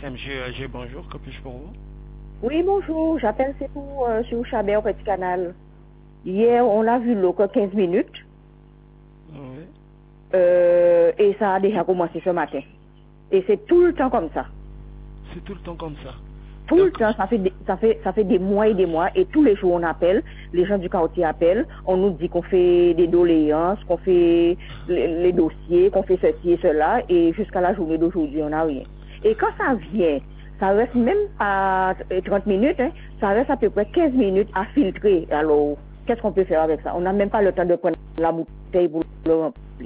SMG, bonjour, que puis-je pour vous? Oui, bonjour. J'appelle c'est pour sur Chabert au Petit Canal. Hier, on a vu l'eau que 15 minutes Oui. et ça a déjà commencé ce matin. Et c'est tout le temps comme ça. C'est tout le temps comme ça. Tout le temps, D'accord. ça fait des mois et tous les jours on appelle, les gens du quartier appellent, on nous dit qu'on fait des doléances, qu'on fait les dossiers, qu'on fait ceci et cela, et jusqu'à la journée d'aujourd'hui, on n'a rien. Et quand ça vient, ça reste même pas 30 minutes, hein, ça reste à peu près 15 minutes à filtrer. Alors, qu'est-ce qu'on peut faire avec ça? On n'a même pas le temps de prendre la bouteille pour le remplir.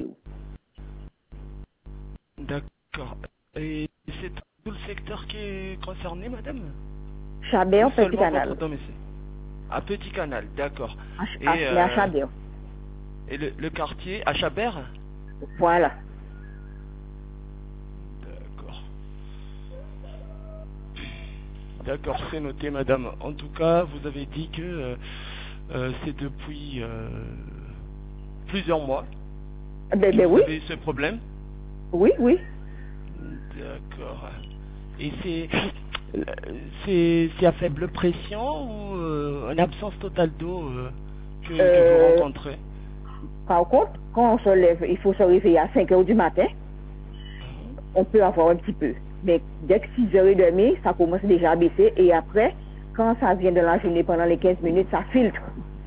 D'accord. Et c'est tout le secteur qui est concerné, madame? Ou Chabert, Petit seulement votre Canal. domicile? À Petit Canal, d'accord. Mais à Chabert. Et le quartier, à Chabert? Voilà. D'accord. D'accord, c'est noté, madame. En tout cas, vous avez dit que c'est depuis plusieurs mois que Ben vous oui. avez ce problème. Oui, oui. D'accord. Et c'est à faible pression ou en absence totale d'eau que vous rencontrez? Par contre, quand on se lève, il faut se réveiller à 5 heures du matin, on peut avoir un petit peu. Mais dès que 6h30, ça commence déjà à baisser. Et après, quand ça vient de la journée pendant les 15 minutes, ça filtre.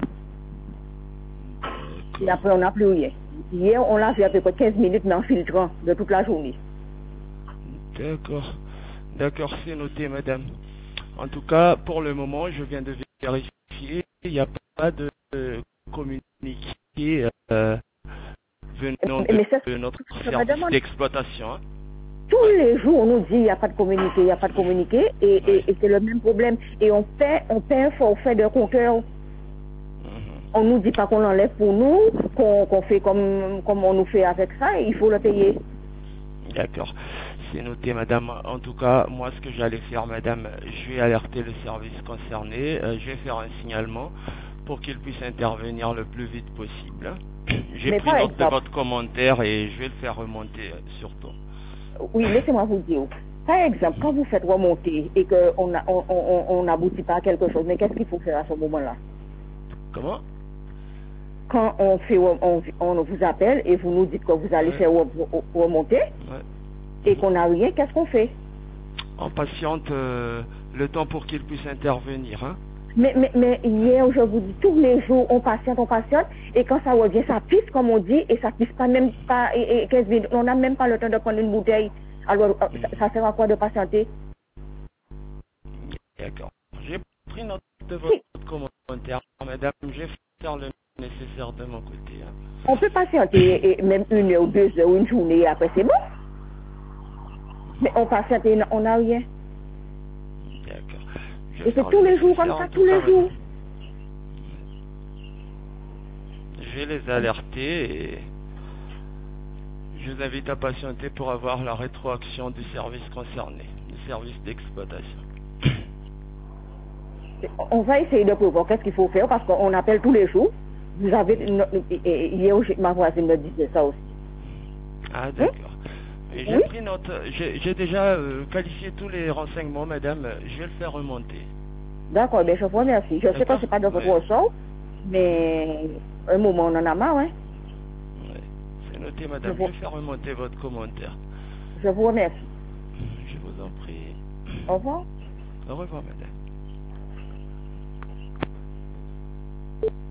Et D'accord. après, on n'a plus rien. Hier, on l'a fait à peu près 15 minutes, mais en filtrant de toute la journée. D'accord. D'accord, c'est noté, madame. En tout cas, pour le moment, je viens de vérifier, il n'y a pas de communiqué venant Mais c'est de notre ce que je me service demande. d'exploitation. Hein. Tous Ouais. les jours, on nous dit il n'y a pas de communiqué, il n'y a pas de communiqué, Ouais. et c'est le même problème. Et on paie un forfait de compteur. Mhm. On nous dit pas qu'on l'enlève pour nous, qu'on fait comme on nous fait avec ça, et il faut le payer. D'accord. C'est noté, madame. En tout cas, moi, ce que j'allais faire, madame, je vais alerter le service concerné. Je vais faire un signalement pour qu'il puisse intervenir le plus vite possible. J'ai Mais pris par note de exemple, votre commentaire et je vais le faire remonter surtout. oui, laissez-moi vous dire. Par exemple, quand vous faites remonter et qu'on n'aboutit pas à quelque chose, mais qu'est-ce qu'il faut faire à ce moment-là? Comment? Quand on vous appelle et vous nous dites que vous allez Ouais, faire remonter ouais. et qu'on n'a rien, qu'est-ce qu'on fait? On patiente le temps pour qu'il puisse intervenir. Hein. Mais hier, je vous dis, tous les jours, on patiente, et quand ça revient, ça pisse, comme on dit, et ça pisse pas même pas, et 15 minutes. On n'a même pas le temps de prendre une bouteille. Alors, ça sert à quoi de patienter? D'accord. J'ai pris note de Si, votre commentaire, madame. Je vais faire le nécessaire de mon côté. Hein. on peut patienter même 1 heure, 2 heures, une journée, et après c'est bon. Mais on patiente et on n'a rien. D'accord. Je vais Et c'est faire le tous les jours comme nécessaire en ça, tout tous cas, les madame. jours. Je vais les alerter et je vous invite à patienter pour avoir la rétroaction du service concerné, du service d'exploitation. On va essayer de prévoir qu'est-ce qu'il faut faire parce qu'on appelle tous les jours. Vous avez, hier, ma voisine me disait ça aussi. Ah, Hein? d'accord. Et j'ai Oui? pris note, j'ai déjà qualifié tous les renseignements, madame. Je vais le faire remonter. D'accord, ben je vous remercie. Je sais que D'accord? c'est pas de votre Oui. ressort, mais un moment on en a marre, hein. Oui. C'est noté, Je madame. Je vous, vais faire remonter votre commentaire. je vous remercie. Je vous en prie. Au revoir. Au revoir, madame.